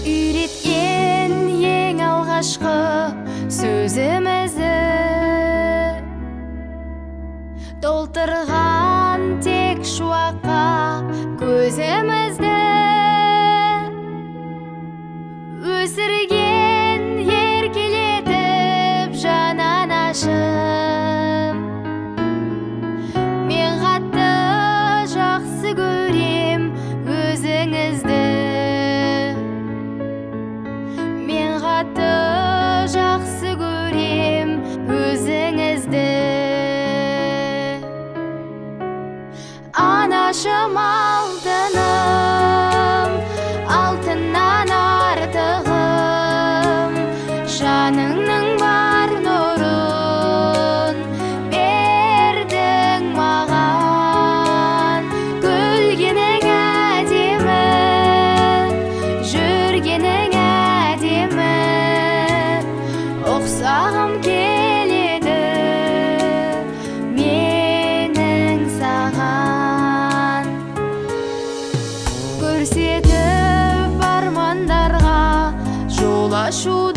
Үйреткен ең алғашқы сөзімізді, толтырған тек шуаққа көзімізді, өсірген еркелетіп жан анашым. Мен қатты жақсы көрем өзіңізді, мен қатты жақсы көрем өзіңізді. Анашым алтыным, алтыннан артығым, жаныңның бар нұрын бердің маған. Күлгенің әдемі, жүргенің әдемі, ұқсағым келеді менің саған. Көрсетіп армандарға жол ашуды,